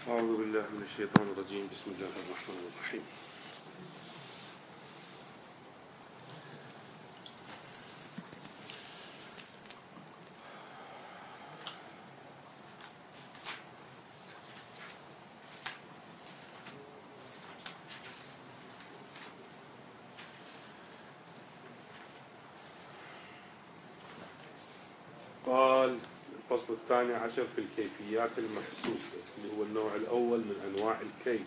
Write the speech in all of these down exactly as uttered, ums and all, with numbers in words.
أعوذ بالله من الشيطان الرجيم. بسم الله الرحمن الرحيم. قال الفصل الثاني عشر في الكيفيات المحسوسة، اللي هو النوع الأول من أنواع الكيف.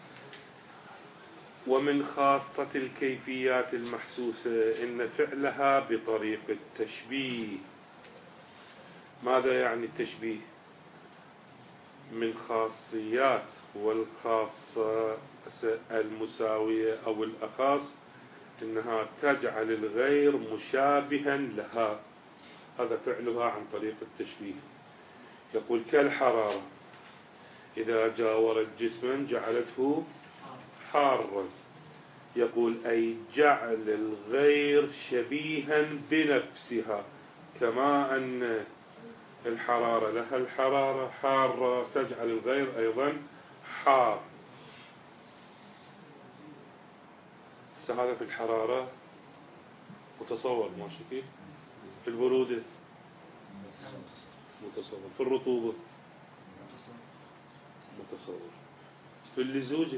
ومن خاصة الكيفيات المحسوسة إن فعلها بطريق التشبيه. ماذا يعني التشبيه؟ من خاصيات والخاصة المساوية أو الأخص إنها تجعل الغير مشابها لها، هذا فعلها عن طريق التشبيه. يقول كالحرارة إذا جاورت جسما جعلته حارا. يقول أي جعل الغير شبيها بنفسها، كما أن الحرارة لها الحرارة حارة تجعل الغير أيضا حار. هذا في الحرارة متصور ماشي كيف؟ في البرودة متصور، في الرطوبة متصور، في اللزوجة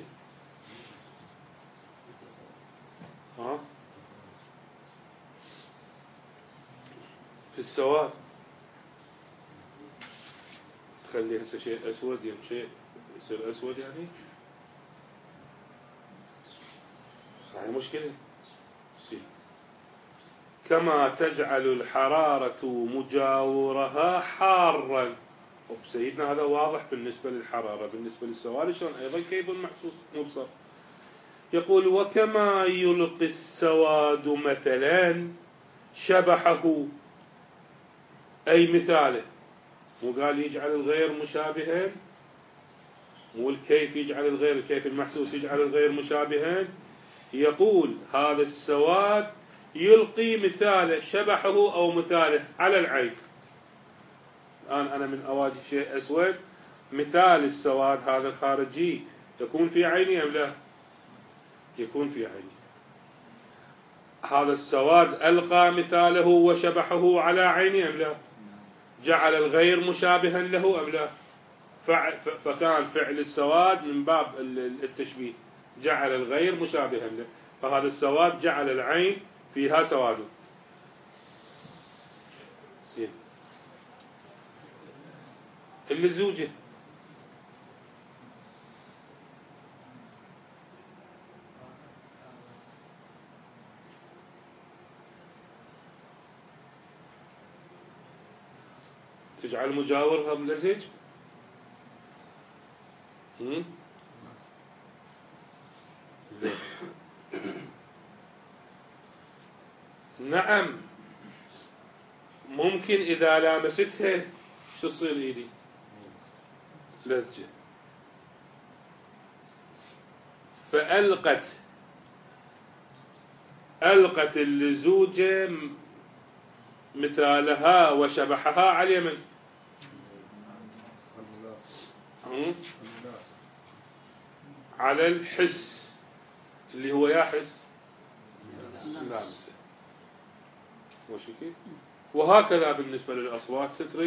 ها، في السواد تخلي هسه شيء أسود يوم شيء يصير أسود، يعني هاي مشكلة. سي. كما تجعل الحرارة مجاورها حارا. سيدنا هذا واضح بالنسبة للحرارة، بالنسبة للسواد شلون أيضا كيف محسوس مبصر. يقول وكما يلقي السواد مثلا شبحه، أي مثاله، مو قال يجعل الغير مشابها، مو الكيف يجعل الغير، الكيف المحسوس يجعل الغير مشابها. يقول هذا السواد يلقي مثاله شبحه أو مثاله على العين. الآن أنا من أواجه شيء أسود، مثال السواد هذا الخارجي يكون في عيني أم لا؟ يكون في عيني. هذا السواد ألقى مثاله وشبحه على عيني أم لا؟ جعل الغير مشابها له أم لا؟ فكان فعل السواد من باب التشبيه، جعل الغير مشابها له، فهذا السواد جعل العين فيها سواد. زين. اللزوجة تجعل مجاورها ملزج. نعم ممكن إذا لامستها شو تصير إيدي؟ لزجة. فألقت ألقت اللزوجة مثالها وشبحها على اليمن. على الحس اللي هو يحس لامسه. وهكذا بالنسبة للأصوات تترك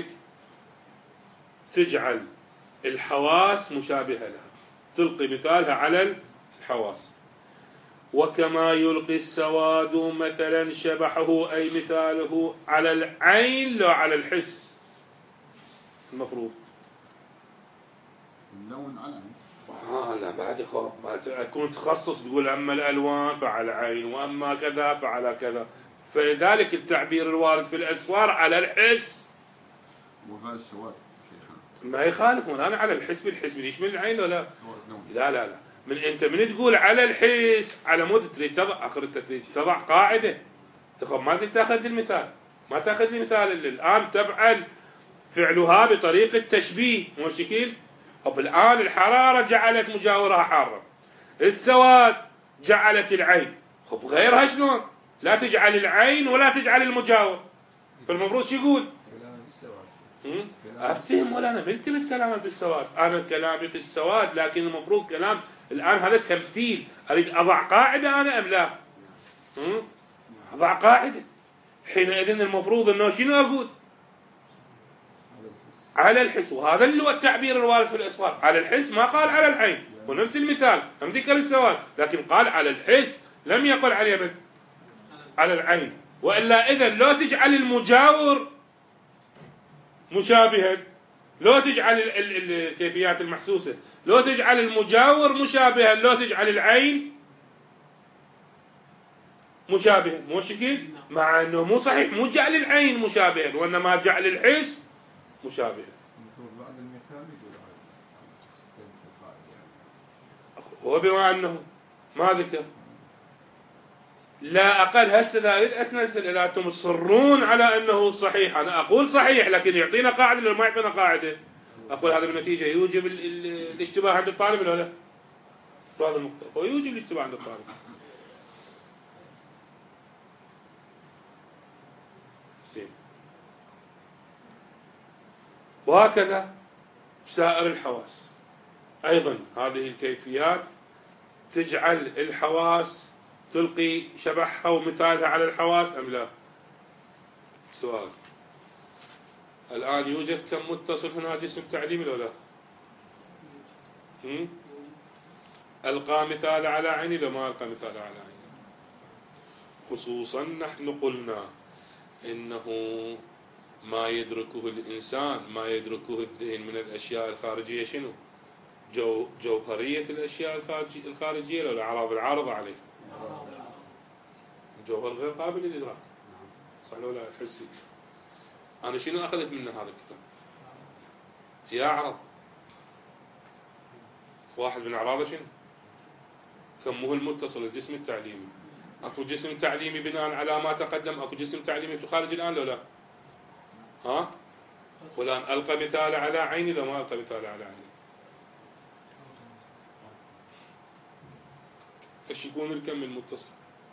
تجعل الحواس مشابهة لها، تلقي مثالها على الحواس. وكما يلقي السواد مثلا شبحه أي مثاله على العين لا على الحس. المفروض اللون على العين. آه لا بعد خاف ما تكون تخصص تقول أما الألوان فعلى عين وأما كذا فعلى كذا، فلذلك التعبير الوارد في الأسفار على الحس. وهذا السواد ما يخالف، أنا على الحس بالحس يشمل العين ولا لا؟ لا لا لا، من أنت من تقول على الحس على مود تريد تضع آخر تريد تضع قاعدة، تخاف ما تاخذ المثال، ما تاخذ المثال اللي الآن تفعل فعلها بطريقة تشبيه مشكل. طب الآن الحرارة جعلت مجاورها حارة، السواد جعلت العين، خب غيرها شلون؟ لا تجعل العين ولا تجعل المجاور، فالمفروض شو يقول؟ هم؟ افتهم ولا انا بلتمس كلامي في السواد، انا كلامي في السواد، لكن المفروض كلام الان هذا تمثيل، اريد اضع قاعده انا ام لا؟ هم؟ اضع قاعده، حينئذ المفروض انه شنو اقول؟ على الحس، وهذا اللي هو التعبير الوارد في الاسفار، على الحس، ما قال على العين، ونفس المثال هم ذكر السواد، لكن قال على الحس، لم يقل على اليمن على العين. والا اذا لو تجعل المجاور مشابها، لو تجعل الكيفيات المحسوسه، لو تجعل المجاور مشابها، لو تجعل العين مشابها، مو شكل، مع انه مو صحيح، مو جعل العين مشابها، وانما جعل الحس مشابها. بعد المثال يقول هو بما انه ما ذكر، لا اقل هسه اذا اريد اتنزل، اذا انتم تصرون على انه صحيح، انا اقول صحيح، لكن يعطينا قاعده ولا ما يعطينا قاعده؟ اقول هذا بالنتيجه يوجب ال ال الاشتباه عند الطالب ولا لا؟ هذا النقطه، هو يوجب الاشتباه عند الطالب. زين. وهكذا سائر الحواس ايضا، هذه الكيفيات تجعل الحواس تلقي شبحها ومثالها على الحواس ام لا؟ سؤال. الآن يوجد كم متصل هنا جسم تعليمي ولا لا؟ هم؟ ألقى مثال على عيني لو ما ألقى مثال على عيني؟ خصوصا نحن قلنا إنه ما يدركه الإنسان، ما يدركه الذهن من الأشياء الخارجية شنو؟ جو جوهرية الأشياء الخارجية لو الأعراض العارضة عليه؟ الجوهر غير قابل للإدراك، صح ولا لا؟ الحسي. أنا شنو أخذت منه هذا الكتاب؟ يعرض واحد من أعراضه شنو؟ كمه المتصل، الجسم التعليمي. أكو جسم تعليمي بناء على ما تقدم، أكو جسم تعليمي في خارج الآن لو لا؟ ها؟ والآن ألقى مثال على عيني لو ما ألقى مثال على عيني؟ ايش يكون الكم المتصل؟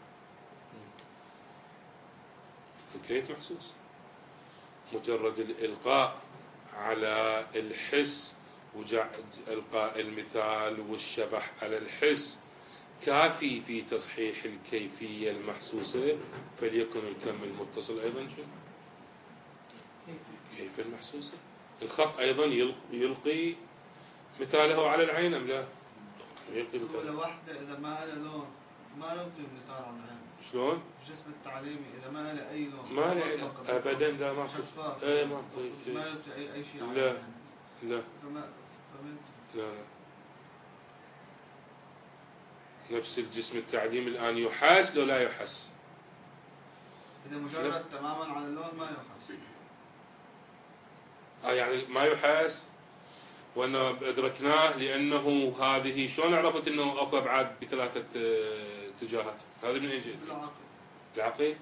كيف محسوس؟ مجرد الإلقاء على الحس وإلقاء المثال والشبح على الحس كافي في تصحيح الكيفية المحسوسة، فليكن الكم المتصل أيضا شو؟ كيف المحسوسة. الخط أيضا يلقي مثاله على العين أم لا؟ يلقي مثاله واحدة إذا ما له لون ما يلقي مثال على العين. شلون؟ الجسم التعليمي إذا ما له أي لون ما له أبدا، لا ما شفاف، اي ما ما يلقي أي أي شيء على لا العين. لا فما فمن لا لا. نفس الجسم التعليمي الآن يحاس لو لا يحس؟ إذا مجرد تماما على اللون ما يحس. آه يعني ما يحس، وأنه أدركناه لأنه هذه شلون عرفت أنه أكو أبعاد بثلاثة اتجاهات؟ هذا من أين جاء؟ العقل. العقل.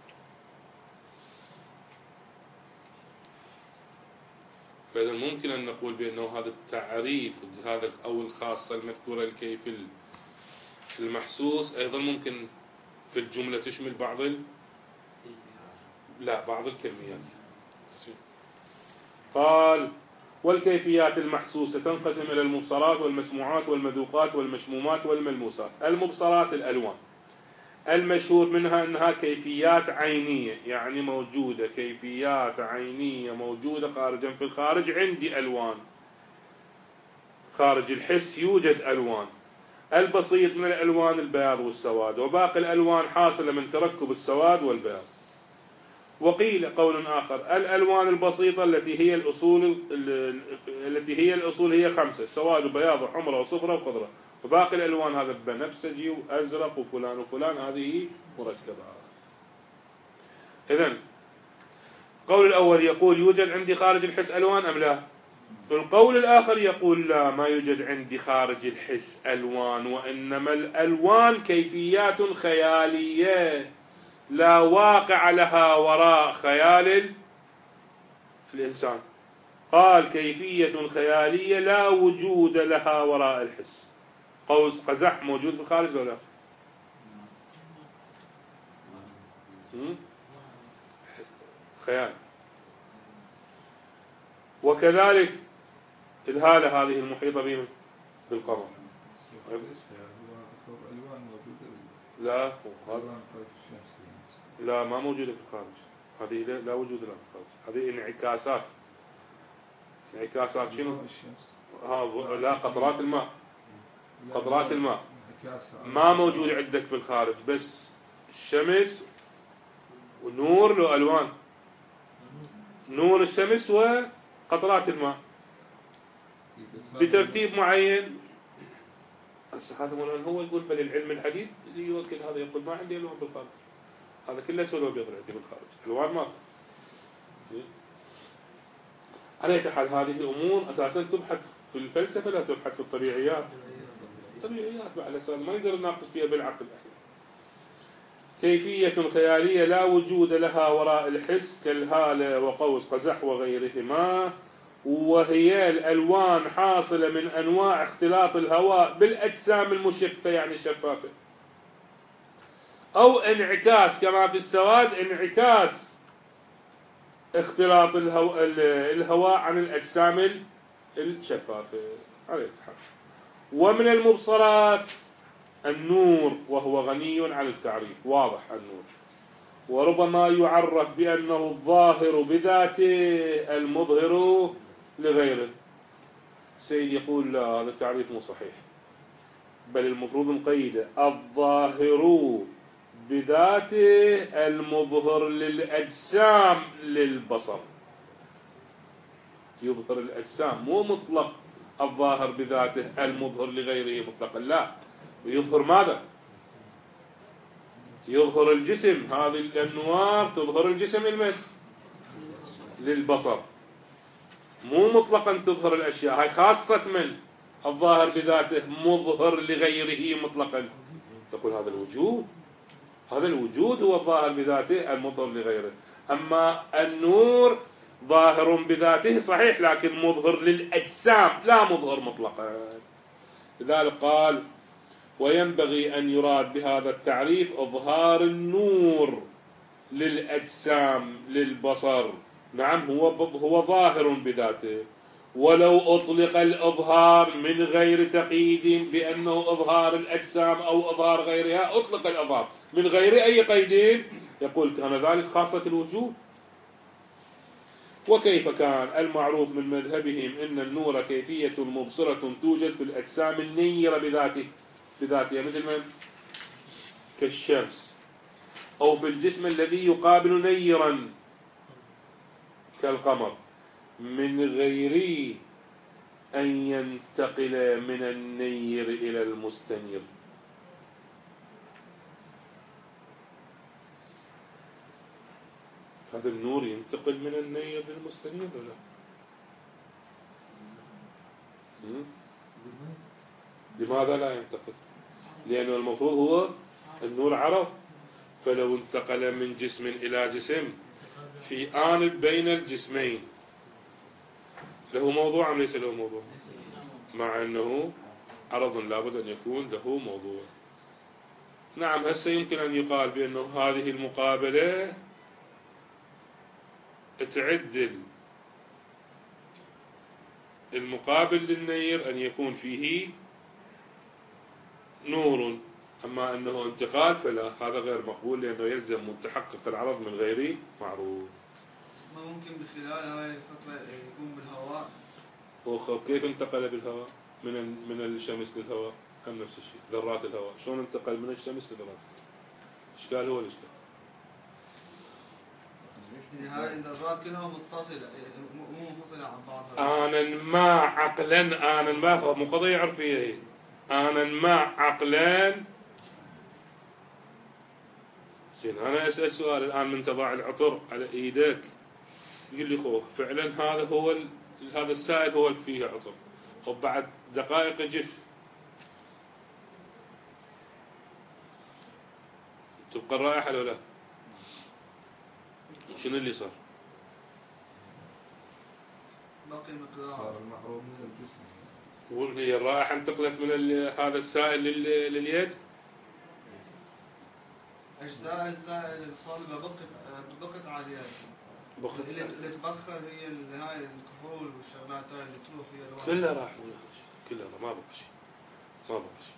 فإذا ممكن أن نقول بأنه هذا التعريف، هذا أو الخاصة المذكورة الكيف المحسوس أيضا ممكن في الجملة تشمل بعض ال... لا بعض الكميات. قال والكيفيات المحسوسة تنقسم إلى المبصرات والمسموعات والمذوقات والمشمومات والملموسات. المبصرات الألوان، المشهور منها أنها كيفيات عينية، يعني موجودة كيفيات عينية موجودة خارجا في الخارج، عندي ألوان خارج الحس يوجد ألوان. البسيط من الألوان البياض والسواد، وباقي الألوان حاصلة من تركب السواد والبياض. وقيل قول آخر الألوان البسيطة التي هي الأصول التي هي الأصول هي خمسة: سواد وبياض وحمرة وصفرة وخضرة، وباقي الألوان هذا بنفسجي وأزرق وفلان وفلان، هذه مركبات. إذن القول الأول يقول يوجد عندي خارج الحس ألوان أم لا؟ القول الآخر يقول لا، ما يوجد عندي خارج الحس ألوان، وإنما الألوان كيفيات خيالية لا واقع لها وراء خيال الإنسان. قال كيفية خيالية لا وجود لها وراء الحس. قوس قزح موجود في الخارج ولا لا؟ خيال. وكذلك الهالة هذه المحيطة بمن؟ بالقمر. الألوان موجودة لا هذا ألوان طيف الشمس. لا ما موجودة في الخارج، هذه لا, لا وجود لها في الخارج، هذه انعكاسات. انعكاسات شنو؟ الشمس. ها لا قطرات الماء، قطرات الماء انعكاس ما موجود عندك في الخارج، بس الشمس ونور له ألوان، نور الشمس وقطرات الماء بترتيب معين. هسه هذا مولانا هو يقول بل العلم الحديث اللي يوكل هذا يقول ما عندي ألوان بالخارج، هذا كله سولو بيض عندي بالخارج، ألوان ما. على أي حال هذه أمور أساسا تبحث في الفلسفة لا تبحث في الطبيعيات. طبيعيات بعد الأساس ما نقدر نناقش فيها بالعقل. كيفية خيالية لا وجود لها وراء الحس كالهالة وقوس قزح وغيرهما، وهي الألوان حاصلة من أنواع اختلاط الهواء بالأجسام المشفة يعني الشفافة، أو انعكاس كما في السواد انعكاس اختلاط الهواء, الهواء عن الأجسام الشفافة. ومن المبصرات النور وهو غني عن التعريف، واضح النور، وربما يعرف بأنه الظاهر بذاته المظهر لغيره. سيد يقول لا هذا التعريف مو صحيح، بل المفروض نقيده الظاهر بذاته المظهر للأجسام للبصر. يظهر الأجسام مو مطلق الظاهر بذاته المظهر لغيره مطلقا، لا، يظهر ماذا؟ يظهر الجسم، هذه الأنوار تظهر الجسم المن للبصر، مو مطلقا تظهر الأشياء، هاي خاصة من الظاهر بذاته مظهر لغيره مطلقا. تقول هذا الوجود، هذا الوجود هو الظاهر بذاته المظهر لغيره. أما النور ظاهر بذاته صحيح لكن مظهر للأجسام لا مظهر مطلقا. لذلك قال وينبغي أن يراد بهذا التعريف إظهار النور للأجسام للبصر. نعم هو هو ظاهر بذاته، ولو أطلق الإظهار من غير تقييد بأنه إظهار الأجسام أو إظهار غيرها، أطلق الإظهار من غير أي قيد، يقول كان ذلك خاصة الوجود. وكيف كان المعروف من مذهبهم إن النور كيفية مبصرة توجد في الأجسام النيرة بذاته بذاتها مثل من كالشمس، أو في الجسم الذي يقابل نيرا كالقمر، من غير أن ينتقل من النير إلى المستنير. هذا النور ينتقل من النير للمستنير ولا؟ لماذا لا ينتقل؟ لأنه المفروض هو النور عرض، فلو انتقل من جسم إلى جسم في آن بين الجسمين له موضوع أم ليس له موضوع؟ مع أنه عرض لابد أن يكون له موضوع. نعم هسه يمكن أن يقال بأنه هذه المقابلة تعدل المقابل للنير أن يكون فيه نور، أما أنه انتقال فلا، هذا غير مقبول لأنه يلزم متحقق العرض من غير معروف. ما ممكن بخلال هاي الفترة يكون بالهواء؟ وخب كيف انتقل بالهواء من من الشمس للهواء؟ هم نفس الشيء، ذرات الهواء شلون انتقل من الشمس للذرات؟ إشكال هو الإشكال. يعني هاي الذرات كلها متصلة مو منفصلة عن بعضها. آنا ما عقلا، آنا ما هو مو قضية عرفية هي، آنا ما عقلا. زين أنا أسأل سؤال الآن، من تضع العطر على إيدك يقول لي خوه فعلا هذا هو ال... هذا السائل هو اللي فيه عطر، وبعد دقائق يجف، تبقى الرائحة ولا لا؟ شنو اللي صار؟ باقي المقدار صار المحروم من الجسم. واللي الرائحة انتقلت من ال... هذا السائل لل... لليد؟ أجزاء السائل الصلبة بقت بقت على اليد. بخت اللي اللي تبخر هي ال- هاي الكحول والشغلات هاي اللي تروح هي الواحد. كلها راح مولانا، كلها ما بقى شيء، ما بقى شيء.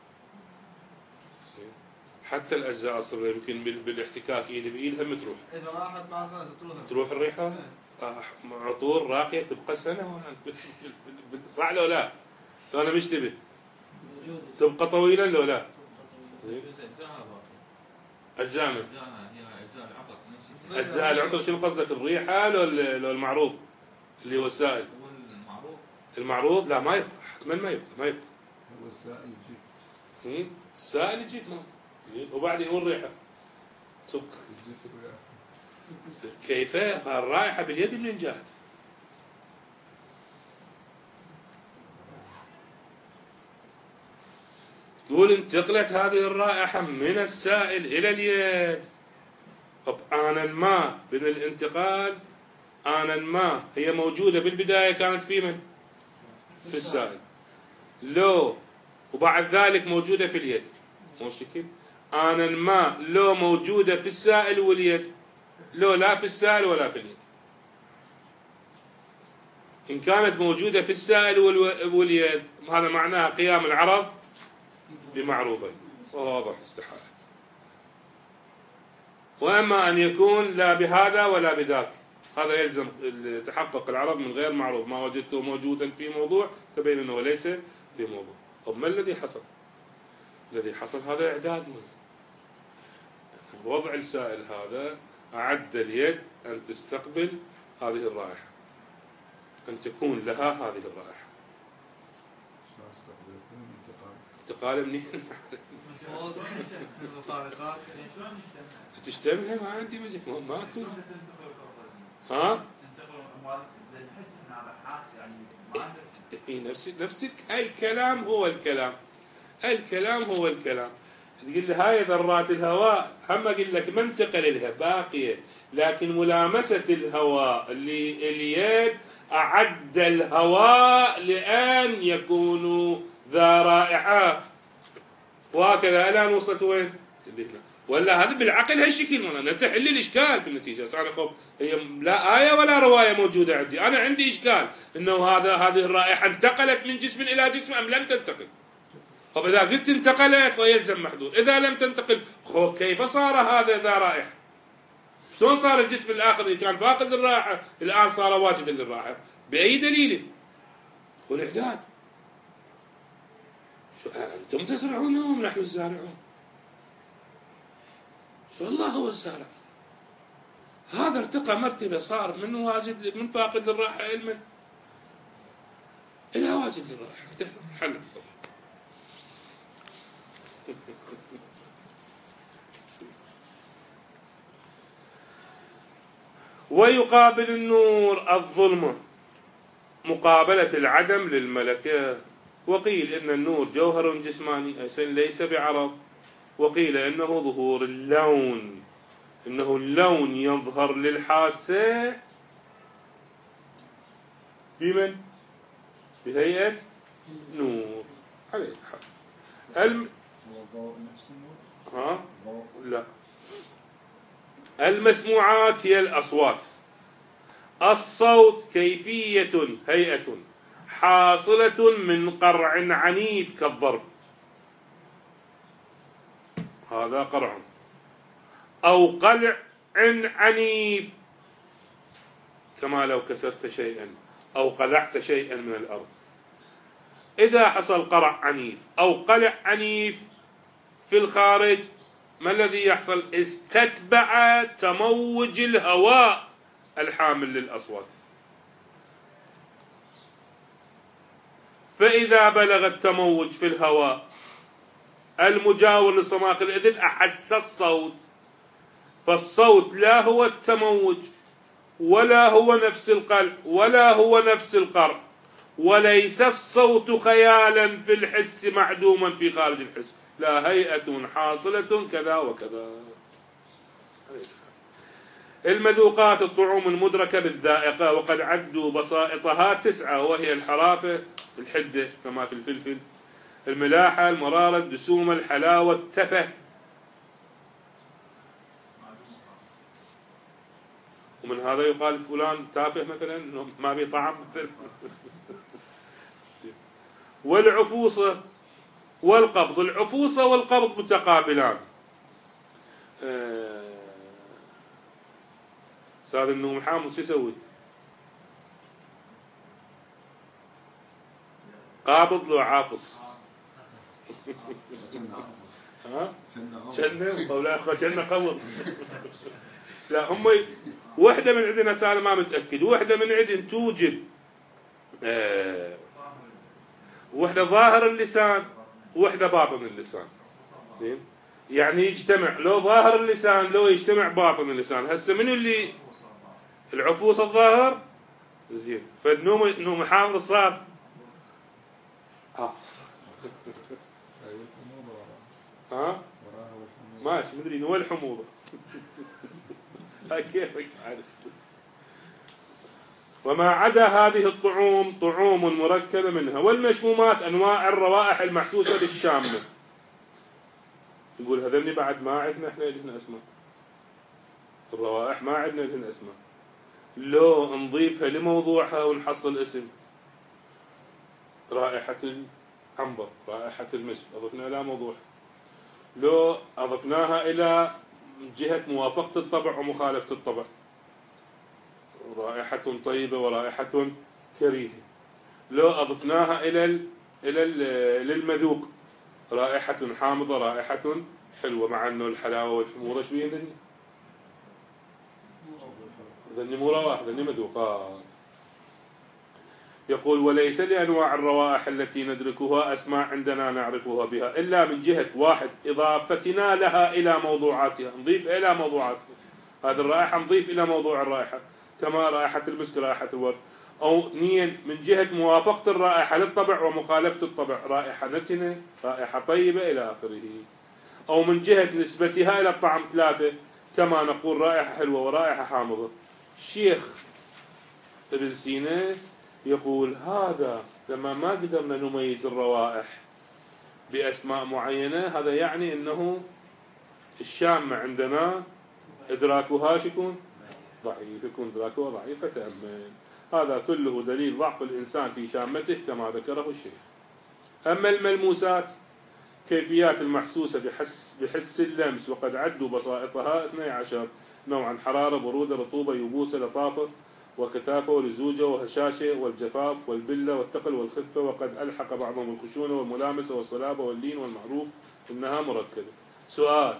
زين؟ حتى الاجزاء الصغيره يمكن بال- بالاحتكاك ايد بايد هم تروح. اذا راحت بعد خلاص تروح. تروح الريحه؟ إيه. آه، عطور راقيه تبقى سنه مولانا. صح لو لا؟ لو انا مشتبه تبقى طويلا لو لا؟ زين؟ اجزاء من اجزاء العطر شنو قصدك؟ الريحه لو لو المعروض اللي هو السائل؟ المعروف المعروض لا ما يبقى، حتما ما يبقى، ما يبقى. هو السائل الجيف هم؟ السائل يجيب ما زين، وبعدين والريحه تبقى الجيف الرياح. كيف الرائحه باليد منين جات؟ تقول انتقلت هذه الرائحه من السائل الى اليد. طب آنا ما من الانتقال، آنا ما هي موجودة بالبداية كانت في من؟ في السائل. لو وبعد ذلك موجودة في اليد. مو شكل؟ آنا ما لو موجودة في السائل واليد، لو لا في السائل ولا في اليد. إن كانت موجودة في السائل واليد هذا معناها قيام العرض بمعروضين، واضح استحالة. وأما أن يكون لا بهذا ولا بذاك، هذا يلزم تحقق العرض من غير معروض. ما وجدته موجودا في موضوع تبين أنه ليس في موضوع. طب ما الذي حصل؟ الذي حصل هذا إعداد منه. وضع السائل هذا أعد اليد أن تستقبل هذه الرائحة، أن تكون لها هذه الرائحة. شلون استقبلتها من انتقال؟ انتقال منين؟ المفارقات. تشتمها ما عندي وجه، ما ماكو. ها؟ نحس ان هذا حاس يعني ما اي نفس نفس الكلام هو الكلام. الكلام هو الكلام. تقول لي هاي ذرات الهواء، هم اقول لك ما انتقل لها باقيه، لكن ملامسه الهواء اللي اليد اعد الهواء لان يكونوا ذا رائحه. وهكذا الان وصلت وين؟ ولا هذا بالعقل هالشكل، وانا تحل الاشكال بالنتيجه. صار خب هي لا ايه ولا روايه موجوده عندي، انا عندي اشكال انه هذا هذه الرائحه انتقلت من جسم الى جسم ام لم تنتقل. طب اذا قلت انتقلت فيلزم محدود، اذا لم تنتقل خو كيف صار هذا ذا رائحه؟ شلون صار الجسم الاخر اللي كان فاقد الرائحه الان صار واجدا للرائحه؟ باي دليل؟ خو الاعداد. شو انتم تزرعونهم نحن الزارعون. والله هو الزارع. هذا ارتقى مرتبة، صار من واجد من فاقد للراحة علما إلى واجد للراحة. حلت القضية. ويقابل النور الظلمة مقابلة العدم للملكة. وقيل إن النور جوهر جسماني أي ليس بعرض، وقيل إنه ظهور اللون، إنه اللون يظهر للحاسة بمن؟ بهيئة نور. على أي حال الم... هو الضوء نفس النور؟ ها؟ ضوء. لا. المسموعات هي الأصوات. الصوت كيفية هيئة حاصلة من قرع عنيف كالضرب، هذا قرع، أو قلع عنيف كما لو كسرت شيئا أو قلعت شيئا من الأرض. إذا حصل قرع عنيف أو قلع عنيف في الخارج ما الذي يحصل؟ استتبع تموج الهواء الحامل للأصوات، فإذا بلغ التموج في الهواء المجاور لصماخ الإذن أحس الصوت، فالصوت لا هو التموج ولا هو نفس القلع ولا هو نفس القرع، وليس الصوت خيالا في الحس معدوما في خارج الحس، لا هيئة حاصلة كذا وكذا. المذوقات الطعوم المدركة بالذائقة، وقد عدوا بسائطها تسعة، وهي الحرافة، الحدة كما في الفلفل، الملاحة، المرارة، الدسومة، الحلاوة، التفه. ومن هذا يقال فلان تافه مثلا انه ما بي طعم مثلا. والعفوصة والقبض، العفوصة والقبض متقابلان. استاذ النوم حامد شو يسوي؟ قابض لو عافص؟ ها؟ كنا ولا كنا قبض. لا هم وحده من عندنا سالم ما متاكد، وحده من عندنا توجد آه وحده ظاهر اللسان وحده باطن اللسان. زين؟ يعني يجتمع لو ظاهر اللسان لو يجتمع باطن اللسان. هسه من اللي العفوس الظاهر زين، فالنوم نوم حامض صار حافظ. ها؟ ماشي مدري وين الحموضة. هاي كيفك عارف. وما عدا هذه الطعوم طعوم مركبة منها. والمشمومات أنواع الروائح المحسوسة بالشامة. يقول هذني بعد ما عندنا احنا لهن اسماء. الروائح ما عندنا لهن اسماء. لو نضيفها لموضوعها ونحصل اسم. رائحة العنبر، رائحة المسك، أضفنا إلى موضوعها. لو أضفناها إلى جهة موافقة الطبع ومخالفة الطبع. رائحة طيبة ورائحة كريهة. لو أضفناها إلى ال إلى ال للمذوق. رائحة حامضة، رائحة حلوة، مع أنه الحلاوة والحموضة شو ذني؟ ذني مو روائح، ذني مذوقات. يقول وليس لأنواع الروائح التي ندركها أسماء عندنا نعرفها بها إلا من جهة واحد إضافتنا لها إلى موضوعاتها. نضيف إلى موضوعاتها هذه الرائحة، نضيف إلى موضوع الرائحة كما رائحة المسك رائحة الورد. أو اثنين من جهة موافقة الرائحة للطبع ومخالفة الطبع، رائحة نتنة، رائحة طيبة إلى آخره. أو من جهة نسبتها إلى الطعم، ثلاثة كما نقول رائحة حلوة ورائحة حامضة. الشيخ ابن سينا يقول هذا لما ما قدرنا نميز الروائح بأسماء معينة، هذا يعني أنه الشامة عندنا إدراكها شكون ضعيف، يكون إدراكها ضعيف. فتأمل هذا كله دليل ضعف الإنسان في شامته كما ذكره الشيخ. أما الملموسات كيفيات المحسوسة بحس, بحس اللمس، وقد عدوا بسائطها اثني عشر نوعا: حرارة، برودة، رطوبة، يبوسة، لطافة وكثافة ولزوجة وهشاشة والجفاف والبلة والثقل والخفة. وقد ألحق بعضهم الخشونة والملامسة والصلابة واللين والمعروف إنها مركبة. سؤال: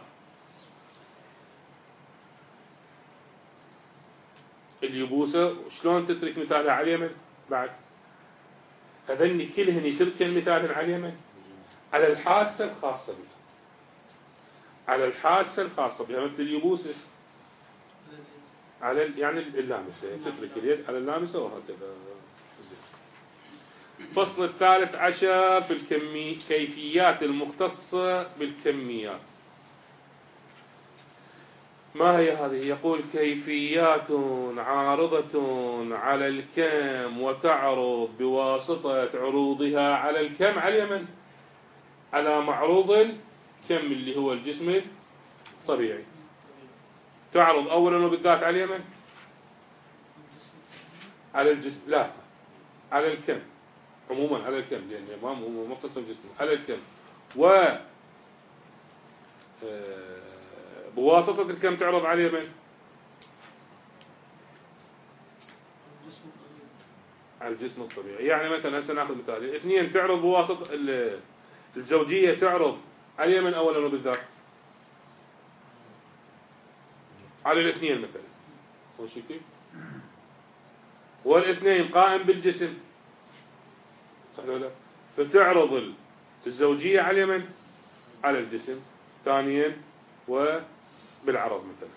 اليبوسة شلون تترك مثالها على اليمن؟ بعد هذني كلهن يتركن مثالها على اليمن على الحاسة الخاصة بها، على الحاسة الخاصة بها، مثل اليبوسة على يعني اللامسة، تترك اليد على اللامسة وهكذا. الفصل الثالث عشر في الكمي كيفيات المختصة بالكميات. ما هي هذه؟ يقول كيفيات عارضة على الكم وتعرض بواسطة عروضها على الكم على اليمن على معروض الكم اللي هو الجسم الطبيعي. تعرض أولا وبالذات على اليمن على الجسم، لا على الكم عموما، على الكم لأن الإمام هو مختص بالجسم، على الكم و بواسطة الكم تعرض على اليمن على الجسم الطبيعي. يعني مثلا هسه ناخذ مثال: اثنين تعرض بواسطة الزوجية تعرض على اليمن أولا وبالذات على الاثنين مثلا، هو شكل والاثنين قائم بالجسم، صح ولا لا؟ فتعرض الزوجية على اليمن على الجسم ثانيا وبالعرض مثلا.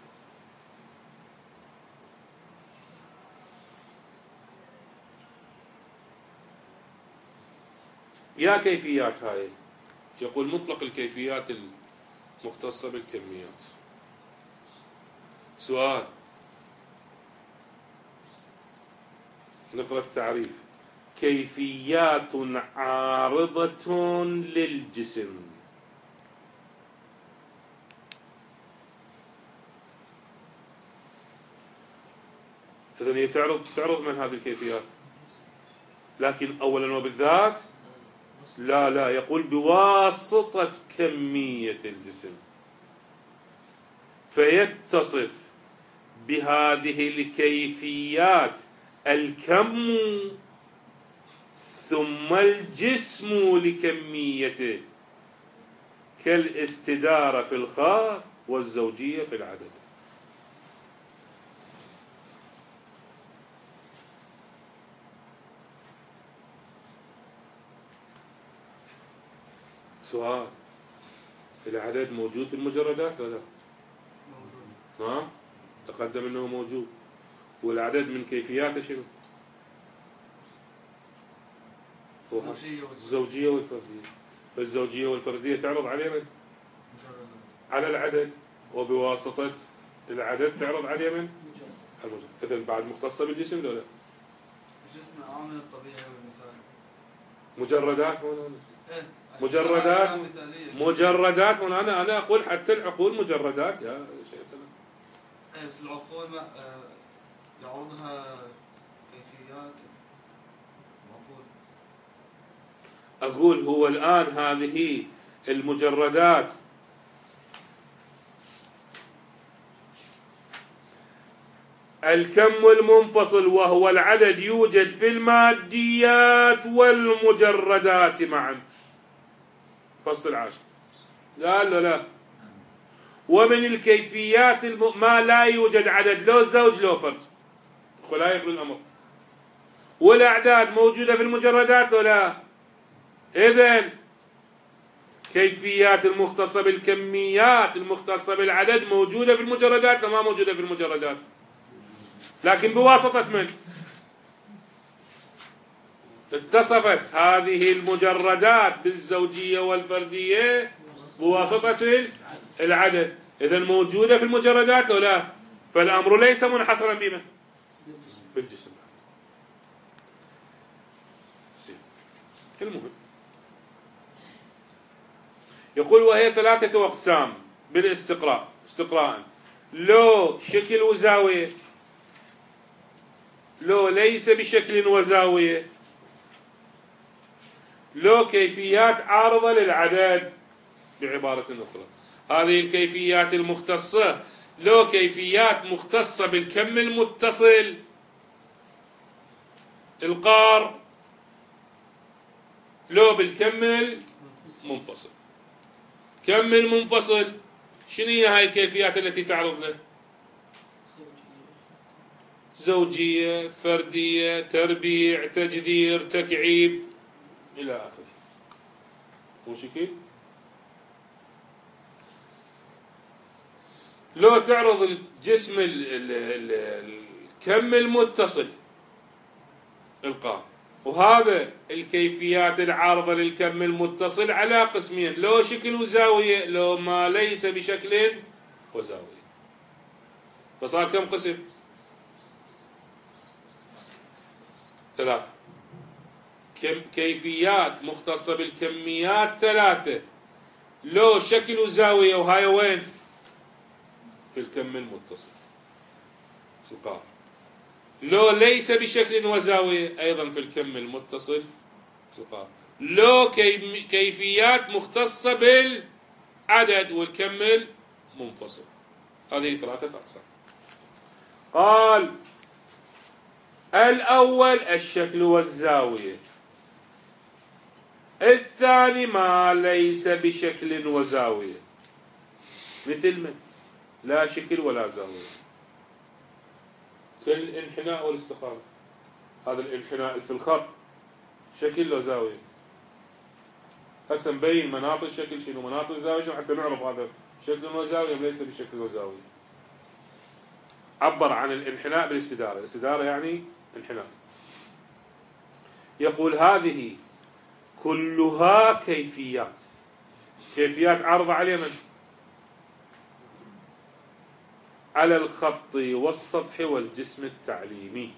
يا كيفيات هاي، يقول مطلق الكيفيات المختصة بالكميات. سؤال: نقرأ التعريف: كيفيات عارضة للجسم. إذن هي تعرض تعرض من هذه الكيفيات، لكن أولا وبالذات لا لا يقول بواسطة كمية الجسم، فيتصف بهذه الكيفيات الكم ثم الجسم لكميته، كالاستدارة في الخاء والزوجية في العدد. سؤال: العدد موجود في المجردات ولا لا؟ موجود. ها؟ تقدم انه موجود، والعدد من كيفياته شنو؟ هو الزوجية والفردية. الزوجية والفردية. فالزوجية والفردية تعرض على من؟ مجردات. على العدد، وبواسطة العدد تعرض على من؟ المجرد. إذن بعد مختصة بالجسم ولا لا؟ الجسم أعم من الطبيعي والمثالي. مجردات ولا لا؟ إيه. مجردات أشياء مثالية. مجردات هنا انا انا اقول حتى العقول مجردات يا شيخنا. إيه بس العقول ما آه، يعرضها كيفيات العقول. اقول هو الان هذه المجردات الكم المنفصل وهو العدد يوجد في الماديات والمجردات معا. فصل العاشر قال له لا، ومن الكيفيات الم... ما لا يوجد عدد لو زوج لو فرد، ولا يخلو الأمر، والأعداد موجودة في المجردات ولا. إذن كيفيات المختصة بالكميات المختصة بالعدد موجودة في المجردات وما موجودة في المجردات، لكن بواسطة من؟ اتصفت هذه المجردات بالزوجية والفردية بواسطة العدد، إذن موجودة في المجردات ولا لا؟ فالأمر ليس منحصرا بمن؟ بالجسم. المهم يقول وهي ثلاثة أقسام بالاستقراء استقراء: لو شكل وزاوية، لو ليس بشكل وزاوية، لو كيفيات عارضة للعدد. بعبارة أخرى هذه الكيفيات المختصة لو كيفيات مختصة بالكم المتصل القار، لو بالكم المنفصل. كم المنفصل شنو هي هاي الكيفيات التي تعرض له؟ زوجية، فردية، تربيع، تجذير، تكعيب إلى آخره. مو شكل؟ لو تعرض الجسم الكم المتصل القاء، وهذا الكيفيات العارضة للكم المتصل على قسمين: لو شكل وزاوية، لو ما ليس بشكل وزاوية. فصار كم قسم؟ ثلاثة. كم كيفيات مختصة بالكميات ثلاثة: لو شكل وزاوية، وهاي وين؟ في الكم المتصل القاء. لو ليس بشكل وزاوية، أيضا في الكم المتصل القاء. لو كي كيفيات مختصة بالعدد والكم المنفصل. هذه ثلاثة أقسام. قال الأول الشكل والزاوية، الثاني ما ليس بشكل وزاوية، مثل من؟ لا شكل ولا زاوية، كالانحناء والاستقامة. هذا الانحناء في الخط شكل لو زاوية. هسه نبين مناط الشكل شنو، مناط الزاوية شنو، حتى نعرف هذا شكل وزاوية وليس بشكل وزاوية. عبر عن الانحناء بالاستدارة، الاستدارة يعني انحناء. يقول هذه كلها كيفيات، كيفيات عارضة على من؟ على الخط والسطح والجسم التعليمي.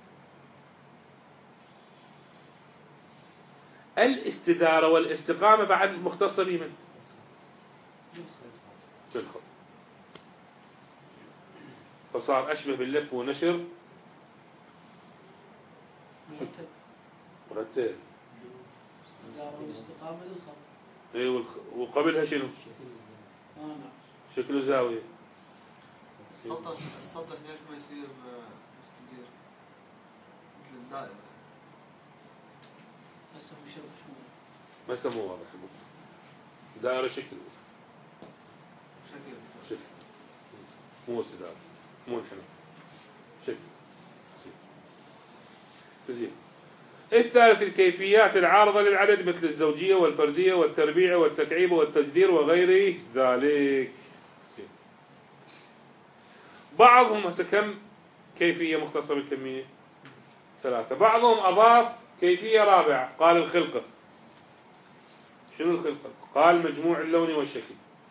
الاستدارة والاستقامة بعد مختصة بمن؟ بالخط. فصار أشبه باللف ونشر هاتين. الاستقامة للخط. اي والخ- وقبلها شنو؟ آه نعم. شكل زاوية. السطح السطح ليش ما يصير آه، مستدير مثل الدائرة؟ هسه مو شرط شو. ما سموه واضح. دائرة شكل شكل شكل مو استدارة مو انحناء شكل. زين. الثالث الكيفيات العارضة للعدد مثل الزوجية والفردية والتربيع والتكعيب والتجدير وغير ذلك. زين. بعضهم هسه كم كيفية مختصة بالكمية؟ ثلاثة. بعضهم أضاف كيفية رابعة قال الخلقة. شنو الخلقة؟ قال مجموع اللون والشكل.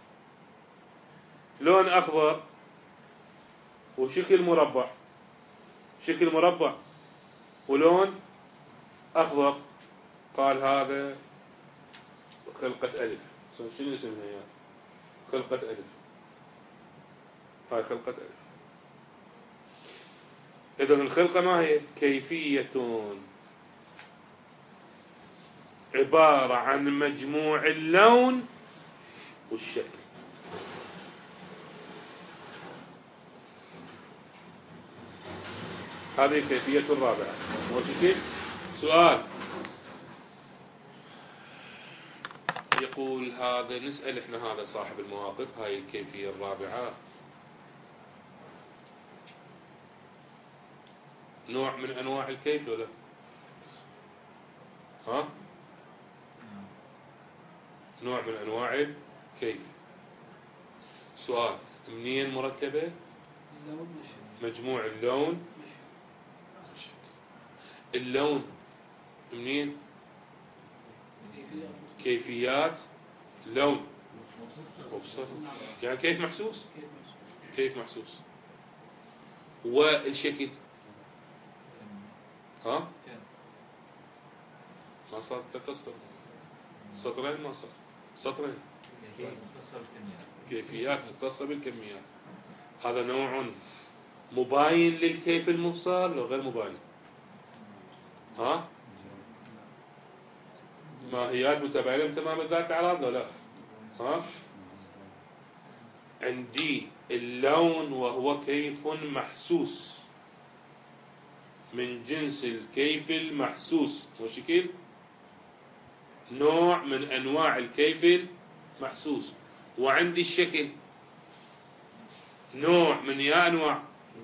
لون أخضر وشكل مربع، شكل مربع ولون أخضر، قال هذا خلقة ألف. شنو اسمها هي؟ خلقة ألف. هاي خلقة ألف. إذن الخلقة ما هي؟ كيفية عبارة عن مجموع اللون والشكل. هذه كيفية الرابعة. وشكل سؤال يقول هذا، نسأل احنا هذا صاحب المواقف، هاي الكيفية الرابعة نوع من أنواع الكيف ولا؟ ها؟ نوع من أنواع الكيف. سؤال، منين مركبة؟ اللون والشكل. مجموع اللون والشكل. اللون منين؟ كيفيات. كيفيات لون مبصر، يعني كيف محسوس. كيف محسوس. كيف محسوس. والشكل ها؟ ما صار تقصر سطرين، ما صار سطرين. كيفيات مختصة بالكميات. هذا نوع مباين للكيف المبصر لو غير مباين؟ ها؟ ماهيات متباينة تمام ذات الأعراض لو لا؟ ها؟ عندي اللون وهو كيف محسوس من جنس الكيف المحسوس، مو شكل؟ نوع من أنواع الكيف المحسوس. وعندي الشكل نوع من يا أنواع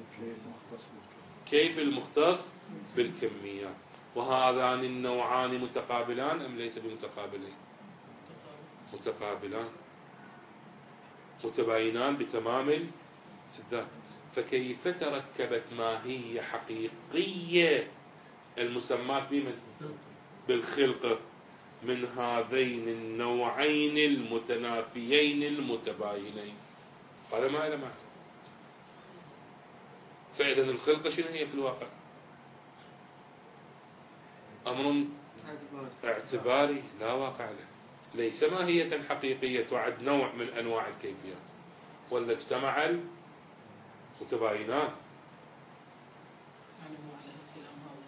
كيف المختص بالكميات. وهذان النوعان متقابلان أم ليس بمتقابلين؟ متقابلان متباينان بتمام الذات. فكيف تركبت ماهية حقيقية المسمات بمن؟ بالخلقة من هذين النوعين المتنافيين المتباينين. هذا ما له معنى. فإذا الخلقة شنو هي في الواقع؟ أمر اعتباري لا واقع له، ليس ماهية حقيقية تعد نوع من أنواع الكيفيات. ولا اجتمع المتباينان. يعني مو على الكلام هذا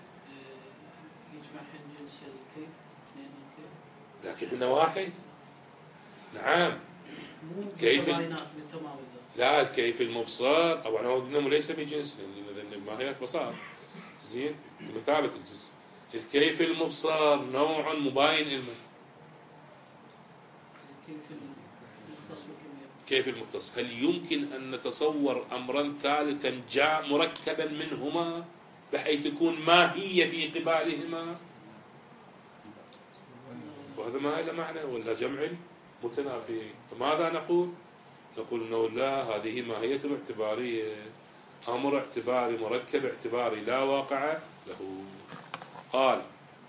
يجمع جنس الكيف اثنين الكيف. لكن هنا واحد. نعم. مو كيف متباينات بالتمام الذات. لا، الكيف المبصر او انا قلنا ليس بجنس، لان الماهيات بصار. زين، بمثابة الجنس. الكيف المبصر نوع مباين لمن؟ الكيف المختص بالكميات. كيف المختص. هل يمكن ان نتصور امرا ثالثا جاء مركبا منهما بحيث تكون ماهية في قبالهما؟ وهذا ما له معنى، ولا جمع متنافي. فماذا نقول؟ نقول انه لا، هذه ماهية اعتبارية، امر اعتباري مركب اعتباري لا واقع له. قال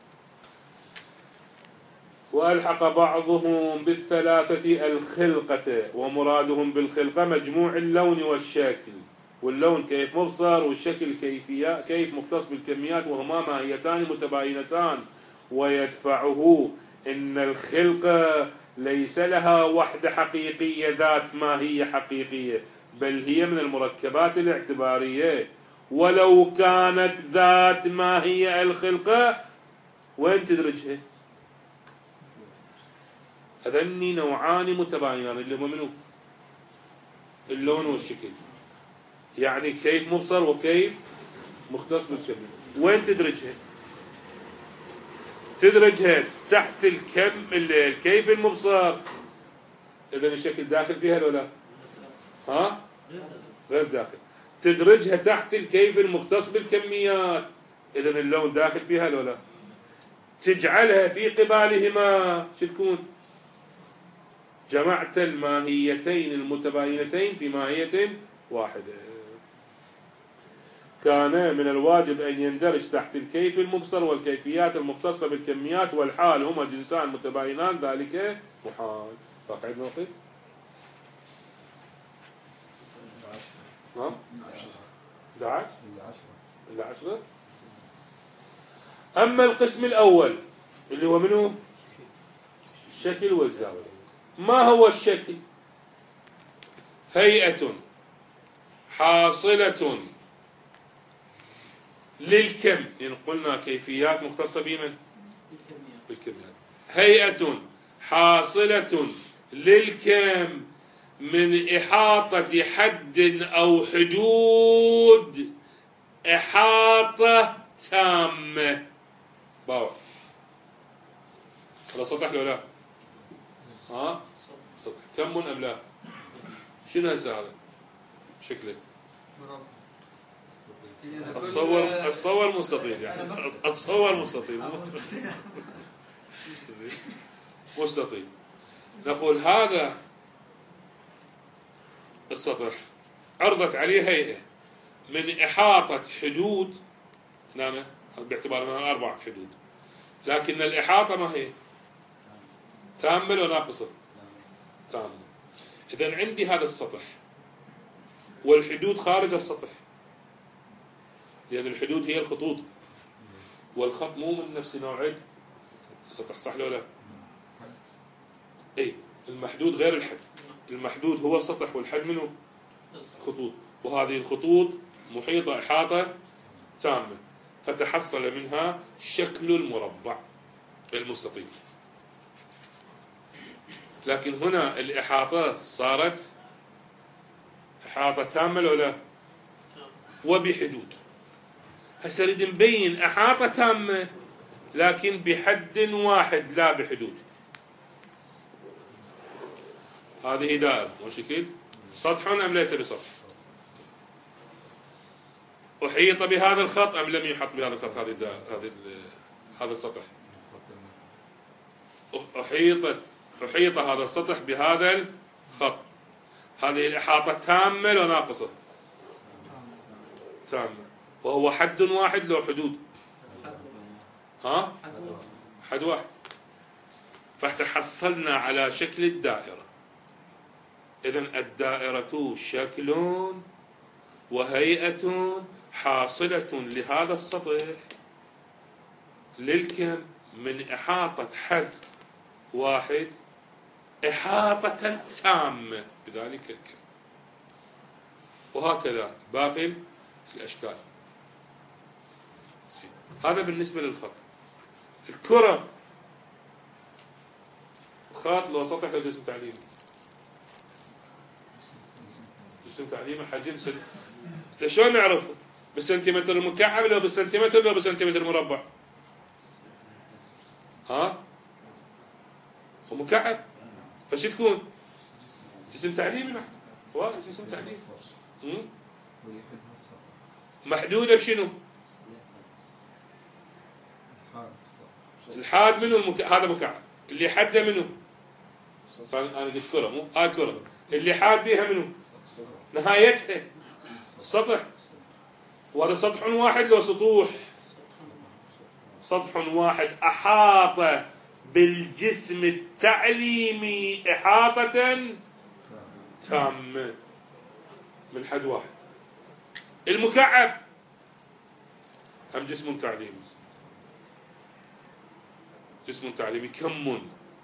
والحق بعضهم بالثلاثة الخلقة، ومرادهم بالخلقة مجموع اللون والشكل. واللون كيف مبصر، والشكل كيفية كيف مختص بالكميات، وهما ماهيتان متباينتان. ويدفعه ان الخلقة ليس لها وحدة حقيقية ذات ماهية حقيقية، بل هي من المركبات الاعتبارية. ولو كانت ذات ماهية الخلقة وين تدرجها؟ هذني نوعان متباينان اللي هم منو؟ اللون والشكل. يعني كيف مبصر وكيف مختص بالكم. وين تدرجها؟ تدرجها تحت الكم الكيف المبصر. إذا الشكل داخل فيها ولا لا؟ ها؟ غير داخل. تدرجها تحت الكيف المختص بالكميات. إذا اللون داخل فيها ولا لا؟ تجعلها في قبالهما شو تكون؟ جمعت الماهيتين المتباينتين في ماهية واحدة. كان من الواجب أن يندرج تحت الكيف المبصر والكيفيات المختصة بالكميات والحال هما جنسان متباينان ذلك محال. فقعد موقف ها؟ أحد عشر إلا عشرة. أما القسم الأول اللي هو منه الشكل والزاوية. ما هو الشكل؟ هيئة حاصلة للكم. يعني قلنا كيفيات مختصة بمن؟ بالكميات. هيئة حاصلة للكم من إحاطة حد أو حدود إحاطة تامة. باوع هذا سطح لو لا؟ ها؟ سطح. كم أم لا؟ شنو هسه هذا؟ شكله اتصور اتصور مستطيل يعني اتصور مستطيل مستطيل. نقول هذا السطح عرضت عليه هيئة من إحاطة حدود. نعم باعتبار أنها أربعة حدود، لكن الإحاطة ما هي؟ تامة ولا ناقصة؟ تامة. إذن عندي هذا السطح والحدود خارج السطح، لأن الحدود هي الخطوط والخط مو من نفس نوع السطح. صح ولا لا؟ أي المحدود غير الحد. المحدود هو السطح والحد منه خطوط، وهذه الخطوط محيطة إحاطة تامة، فتحصل منها شكل المربع المستطيل. لكن هنا الإحاطة صارت إحاطة تامة ولا لا؟ وبحدود. هسه نريد نبين إحاطة تامة لكن بحد واحد لا بحدود. هذه دائرة وشكل سطح أم ليس بسطح؟ أحيط بهذا الخط أم لم يحط بهذا الخط؟ هذه هذه هذا السطح أحيطت أحيط هذا السطح بهذا الخط. هذه الإحاطة تامة ولا ناقصة؟ تامة. وهو حد واحد لو حدود؟ ها؟ حد واحد. فتحصلنا على شكل الدائرة. إذن الدائرة شكل وهيئة حاصلة لهذا السطح للكم من إحاطة حد واحد إحاطة تامة بذلك الكم. وهكذا باقي الأشكال. هذا بالنسبة للخط. الكرة خط لو سطح لو جسم تعليمي. جسم تعليمي حجم سن. شلون نعرفه؟ بالسنتيمتر المكعب لو بالسنتيمتر لو بالسنتيمتر المربع؟ ها؟ هو مكعب فشي تكون؟ جسم تعليمي محدود. واضح جسم تعليمي. محدودة بشنو؟ الحاد منه المك... هذا مكعب. اللي حده منه؟ أنا قلت كرة مو؟ هاي كرة. اللي حاد بيها منه؟ نهايتها السطح. وهذا سطح واحد لو سطوح؟ سطح واحد أحاط بالجسم التعليمي إحاطة تامة من حد واحد. المكعب هم جسم تعليمي. جسم تعليمي كم؟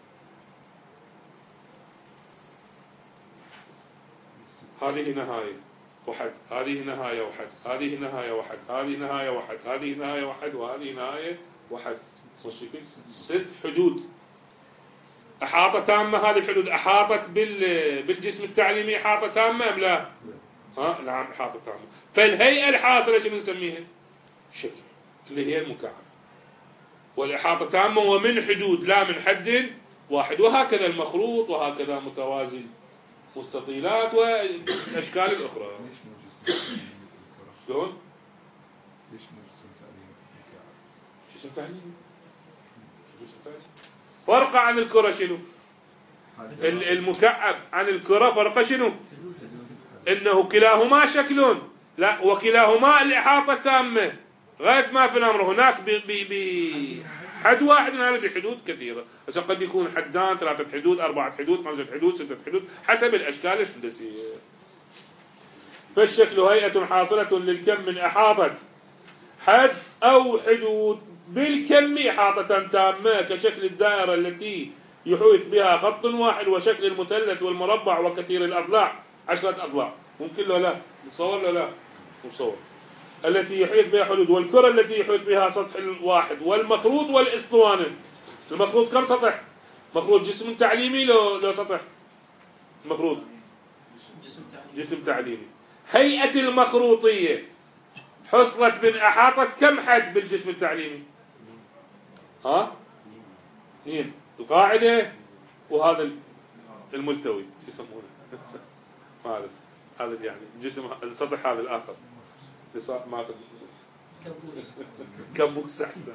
هذه نهاية واحد، هذه نهاية واحد، هذه نهاية واحد، هذه نهاية واحد، هذه نهاية واحد، وهذه نهاية واحد. والشكل ست حدود. أحاطة تامة، هذه الحدود أحاطت بال بالجسم التعليمي إحاطة تامة أم لا؟ ها نعم إحاطة تامة. فالهيئة الحاصلة شنو نسميها؟ شكل اللي هي المكعب. والإحاطة تامة ومن حدود لا من حد واحد. وهكذا المخروط وهكذا متوازي مستطيلات والأشكال الأخرى. ليش مو جسم تعليمي مثل الكرة؟ شلون؟ ليش مو جسم تعليمي مكعب؟ جسم تعليمي. جسم تعليمي. فرق عن الكرة شنو؟ ال- المكعب عن الكرة فرق شنو؟ إنه كلاهما شكل، لا وكلاهما الإحاطة تامة غاية ما في الأمر. هناك بحد واحد، هذا بحدود كثيرة. هسه قد يكون حدان، ثلاثة حدود، أربعة حدود، خمسة حدود، ستة حدود، حسب الأشكال الهندسية. فالشكل هيئة حاصلة للكم من إحاطة حد أو حدود بالكم إحاطة تامة، كشكل الدائرة التي يحيط بها خط واحد، وشكل المثلث والمربع وكثير الأضلاع عشرة أضلاع. ممكن لا لا متصور لا لا متصور. التي يحيط بها حدود، والكرة التي يحيط بها سطح واحد، والمخروط والاسطوانة. المخروط كم سطح؟ مخروط جسم تعليمي لو لو سطح مخروط جسم تعليمي. جسم تعليمي. هيئة المخروطية حصلت من أحاطة كم حد بالجسم التعليمي؟ ها؟ اثنين، القاعدة وهذا الملتوي شو يسمونه؟ هذا هذا يعني الجسم السطح هذا الآخر ماخذ كبوس. كبوس أحسن.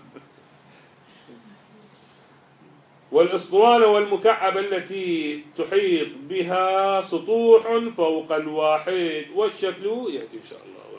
والأسطوانة والمكعب التي تحيط بها سطوح فوق الواحد، والشكل يأتي إن شاء الله.